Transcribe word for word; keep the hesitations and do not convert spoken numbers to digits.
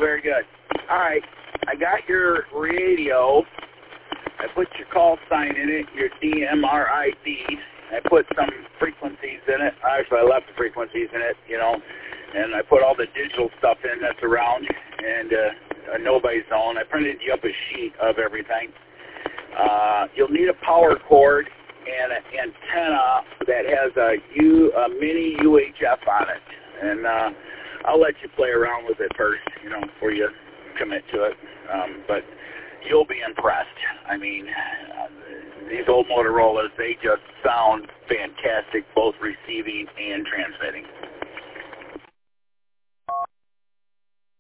very good. All right. I got your radio. I put your call sign in it, your D M R I D. I put some frequencies in it. Actually, I left the frequencies in it, you know, and I put all the digital stuff in that's around, and uh, a no-by zone. I printed you up a sheet of everything. Uh, you'll need a power cord and an antenna that has a, U, a mini U H F on it. And uh, I'll let you play around with it first, you know, before you commit to it. Um, but you'll be impressed. I mean, uh, these old Motorola's, they just sound fantastic, both receiving and transmitting.